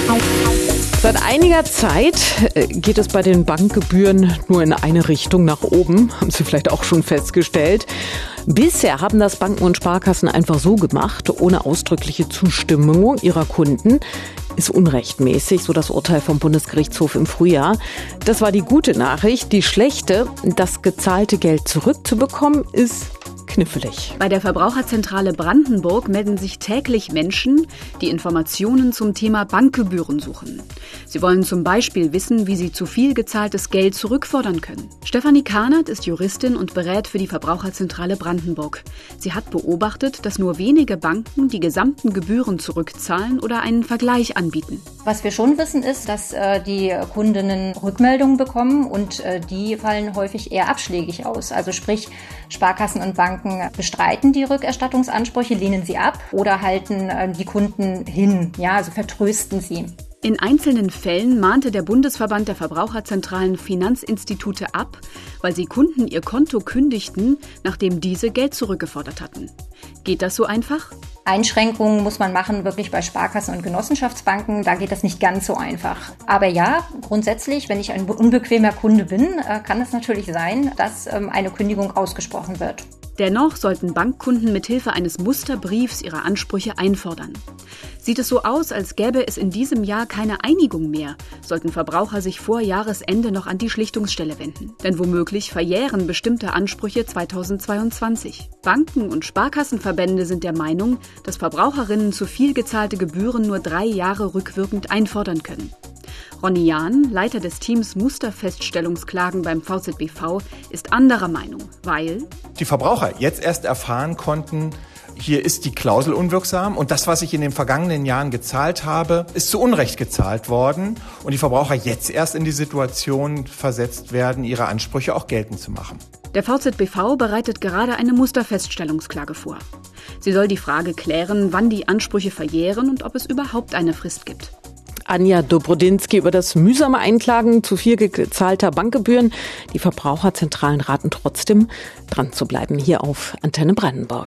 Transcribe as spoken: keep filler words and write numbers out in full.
Seit einiger Zeit geht es bei den Bankgebühren nur in eine Richtung nach oben, haben Sie vielleicht auch schon festgestellt. Bisher haben das Banken und Sparkassen einfach so gemacht, ohne ausdrückliche Zustimmung ihrer Kunden. Ist unrechtmäßig, so das Urteil vom Bundesgerichtshof im Frühjahr. Das war die gute Nachricht. Die schlechte, das gezahlte Geld zurückzubekommen, ist knifflig. Bei der Verbraucherzentrale Brandenburg melden sich täglich Menschen, die Informationen zum Thema Bankgebühren suchen. Sie wollen zum Beispiel wissen, wie sie zu viel gezahltes Geld zurückfordern können. Stefanie Kahnert ist Juristin und berät für die Verbraucherzentrale Brandenburg. Sie hat beobachtet, dass nur wenige Banken die gesamten Gebühren zurückzahlen oder einen Vergleich anbieten. Was wir schon wissen ist, dass äh, die Kundinnen Rückmeldungen bekommen und äh, die fallen häufig eher abschlägig aus. Also sprich, Sparkassen und Banken bestreiten die Rückerstattungsansprüche, lehnen sie ab oder halten äh, die Kunden hin, ja, also vertrösten sie. In einzelnen Fällen mahnte der Bundesverband der Verbraucherzentralen Finanzinstitute ab, weil sie Kunden ihr Konto kündigten, nachdem diese Geld zurückgefordert hatten. Geht das so einfach? Einschränkungen muss man machen, wirklich bei Sparkassen und Genossenschaftsbanken. Da geht das nicht ganz so einfach. Aber ja, grundsätzlich, wenn ich ein unbequemer Kunde bin, kann es natürlich sein, dass eine Kündigung ausgesprochen wird. Dennoch sollten Bankkunden mithilfe eines Musterbriefs ihre Ansprüche einfordern. Sieht es so aus, als gäbe es in diesem Jahr keine Einigung mehr, sollten Verbraucher sich vor Jahresende noch an die Schlichtungsstelle wenden. Denn womöglich verjähren bestimmte Ansprüche zweitausendzweiundzwanzig. Banken und Sparkassenverbände sind der Meinung, dass Verbraucherinnen zu viel gezahlte Gebühren nur drei Jahre rückwirkend einfordern können. Ronny Jahn, Leiter des Teams Musterfeststellungsklagen beim V Z B V, ist anderer Meinung, weil die Verbraucher jetzt erst erfahren konnten, hier ist die Klausel unwirksam und das, was ich in den vergangenen Jahren gezahlt habe, ist zu Unrecht gezahlt worden und die Verbraucher jetzt erst in die Situation versetzt werden, ihre Ansprüche auch geltend zu machen. Der V Z B V bereitet gerade eine Musterfeststellungsklage vor. Sie soll die Frage klären, wann die Ansprüche verjähren und ob es überhaupt eine Frist gibt. Anja Dobrodinsky über das mühsame Einklagen zu viel gezahlter Bankgebühren. Die Verbraucherzentralen raten trotzdem, dran zu bleiben hier auf Antenne Brandenburg.